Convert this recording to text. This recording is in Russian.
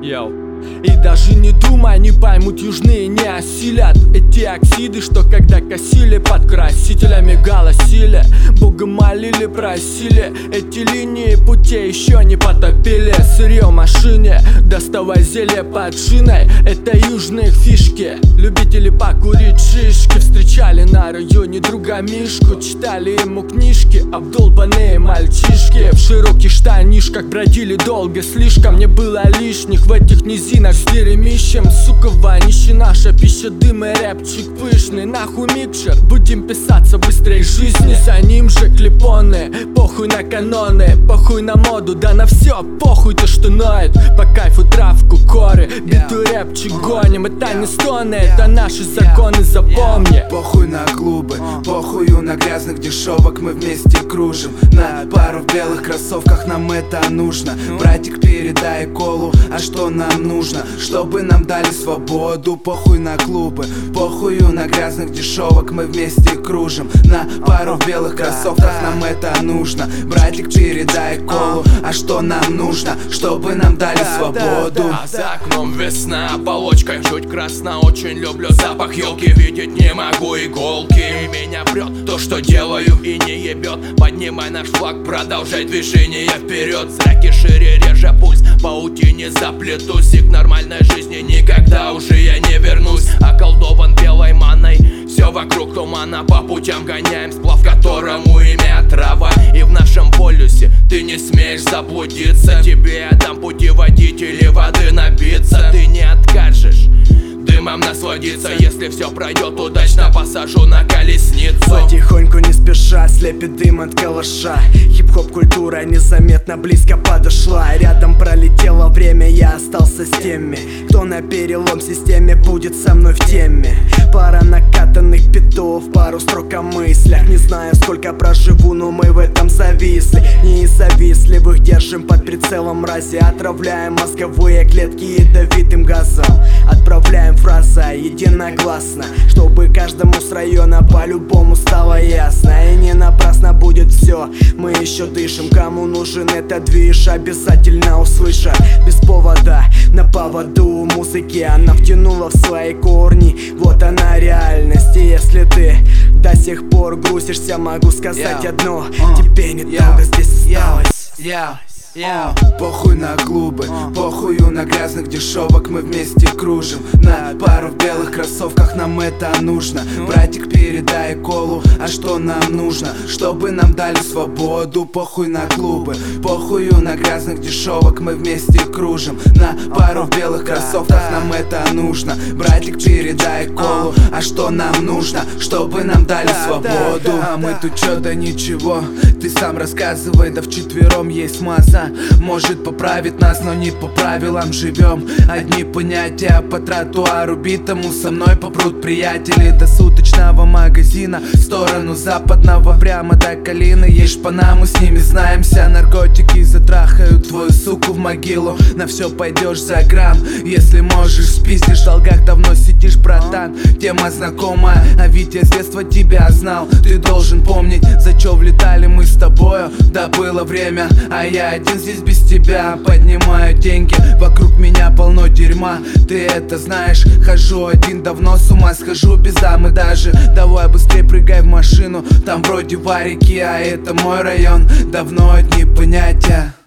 Йоу. И даже не думай, не поймут, южные не осилят эти оксиды, что когда косили под красителями голосили, Бога молили, просили. Эти линии путей еще не потопили. Сырье в машине, доставай зелье под шиной. Это южные фишки. Любители покурить шишки встречали на районе друга Мишку, читали ему книжки, обдолбанные мальчишки в широких штанишках бродили долго слишком. Не было лишних в этих низинах с дерьмищем. Сука, вонище, наша пища, дым и рэпчик пышный. Нахуй микшер, будем писаться быстрее жизни. За ним же клипоны, похуй на каноны, похуй на моду, да на все похуй то, что ноет. По кайфу травку, коры, биту рэпчик гоним. Это не стоны, это наши законы, запомни. Похуй на клубы, похую на грязных дешевок, мы вместе кружим. На пару в белых кроссовках нам это нужно. Братик, передай колу, а что нам нужно? Чтобы нам дали свободу. Похуй на клубы, похую на грязных дешевок, мы вместе кружим. На пару в белых кроссовках нам это нужно. Братик, передай колу, а что нам нужно? Чтобы нам дали свободу. А за окном весна, оболочка чуть красна. Очень люблю запах елки, видеть не могу иголки. И меня прет то, что делаю, и не ебет. Поднимай наш флаг, продолжай движение вперед. Зраки шире, реже пульс, паутине заплетусь. И к нормальной жизни никогда уже я не вернусь. Околдован белой маной, все вокруг тумана. По путям гоняем сплав, которому имя трава. И в нашем полюсе ты не смеешь заблудиться. Тебе я дам путеводители, воды напиться. Ты не откажешь дымом насладиться. Если все пройдет удачно, посажу на колесницу. Потихоньку, не спеша, слепит дым от калаша. Хип-хоп культура незаметно близко подошла. Рядом пролетело время, я остался с теми, кто на перелом системе будет со мной в теме. Пара накатанных битов, пару строк о мыслях. Не знаю, сколько проживу, но мы в этом зависли. Не из завистливых держим под прицелом мрази. Отравляем мозговые клетки ядовитым газом. Отправляем фраза единогласно, чтобы каждому с района по-любому стало ясно. И не напрасно будет все, мы еще дышим. Кому нужен этот движ, обязательно услышат. Без повода, на поводу музыки она втянула в свои корни. Вот она реальность. И если ты до сих пор грузишься, могу сказать одно: тебе недолго здесь осталось. Похуй на клубы, похую на грязных дешевок, мы вместе кружим. На пару в белых кроссовках нам это нужно. Братик, передай колу, а что нам нужно? Чтобы нам дали свободу. Похуй на клубы, похую на грязных дешевок, мы вместе кружим. На пару в белых кроссовках нам это нужно. Братик, передай колу, а что нам нужно? Чтобы нам дали свободу. А мы тут чё, да ничего, ты сам рассказывай, да вчетвером есть масса. Может поправит нас, но не по правилам живем. Одни понятия по тротуару битому. Со мной попрут приятели до суточного магазина, в сторону западного, прямо до Калины. Есть шпана, мы с ними знаемся. Наркотики затрахают твою суку в могилу. На все пойдешь за грамм, если можешь. Спиздишь, в долгах давно сидишь, братан. Тема знакомая, а ведь я с детства тебя знал. Ты должен помнить, за чё влетали мы с тобою. Да было время, а я один здесь без тебя. Поднимаю деньги, вокруг меня полно дерьма. Ты это знаешь, хожу один, давно с ума схожу без дамы даже. Давай быстрее прыгай в машину, там вроде варики, а это мой район. Давно одни понятия.